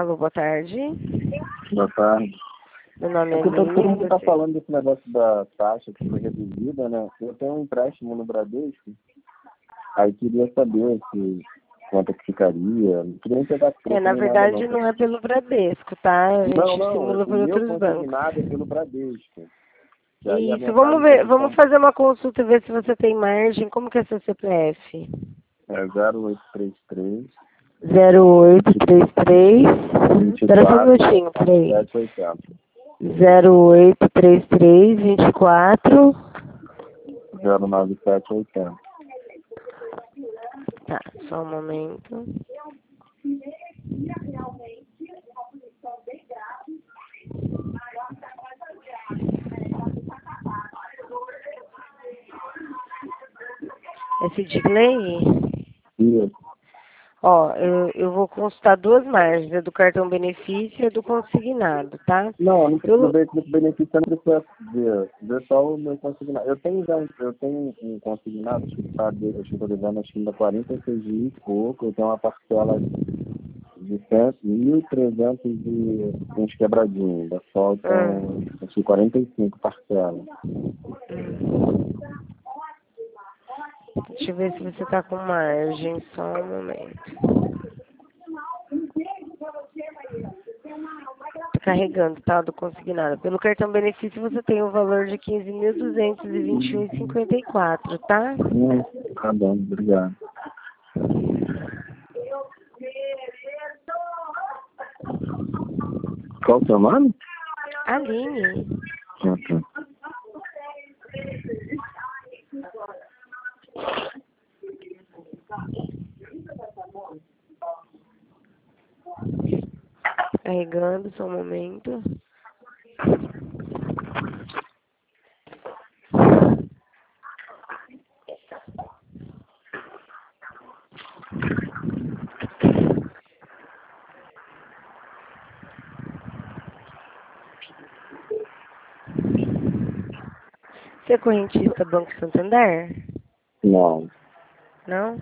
Alô, boa tarde. Boa tarde. Meu nome é Todo Aline. mundo está falando desse negócio da taxa que foi reduzida, né? Eu tenho um empréstimo no Bradesco, aí queria saber quanto que ficaria. Não queria nem pegar troco Na nem nada, verdade não é pelo Bradesco, tá? A gente não. simula por O meu outros bancos. consignado é pelo Bradesco. E aí a Isso, minha vamos casa ver, está vamos fazer uma consulta e ver se você tem margem. Como que é seu CPF? é 0833 0833. Espera só um minutinho, peraí. 780 0833 24. 09780. Tá, só um momento. É Sidney? Isso. Ó, eu vou consultar duas margens, a do cartão benefício e a do consignado, tá? Não, no Eu, benefício eu não precisa ver só o meu consignado. Eu tenho um consignado, acho que estou devendo acho que ainda 46 dias e pouco, eu tenho uma parcela de 1.300 e uns quebradinhos, ainda faltam acho que 45 parcelas. Deixa eu ver se você tá com margem, só um momento. Tá carregando, tá? Do consignado. Pelo cartão benefício você tem o valor de 15.221,54, tá? Tá bom, obrigado. Qual o seu nome? Aline. Tá. Carregando, só um momento. Você é correntista Banco Santander? Não. Não?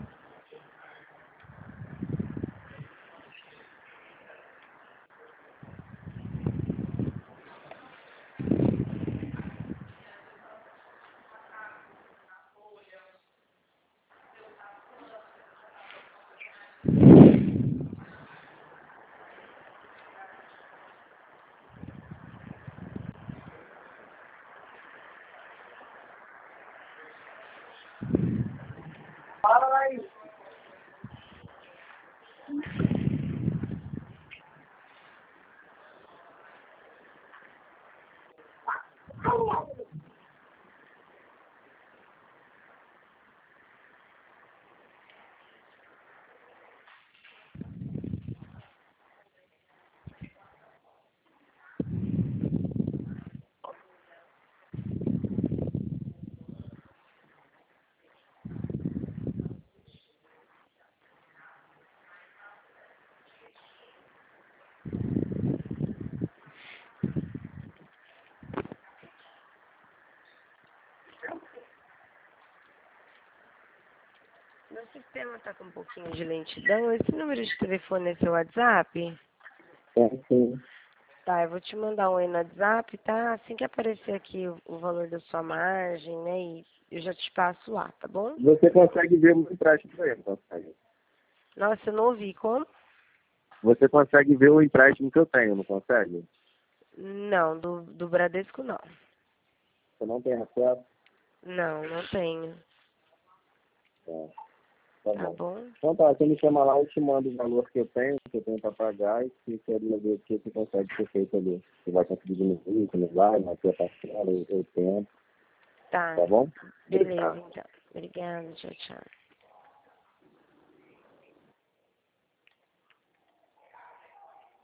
Meu sistema tá com um pouquinho de lentidão. Esse número de telefone é seu WhatsApp? Sim. Tá, eu vou te mandar um aí no WhatsApp, tá? Assim que aparecer aqui o valor da sua margem, né? E eu já te passo lá, tá bom? Você consegue ver o empréstimo para ele, consegue? Nossa, eu não ouvi. Como? Você consegue ver o empréstimo que eu tenho, não consegue? Não, do Bradesco não. Você não tem acesso? Não, não tenho. Tá Tá bom. bom? Então tá, você me chama lá, eu te mando o valor que eu tenho para pagar e se queria ver o que você consegue ser feito ali. Você vai conseguir diminuir, como vai, manter a parcela, o tempo. Tá. Tá bom? Beleza, Obrigado. então. Obrigada, tchau, tchau.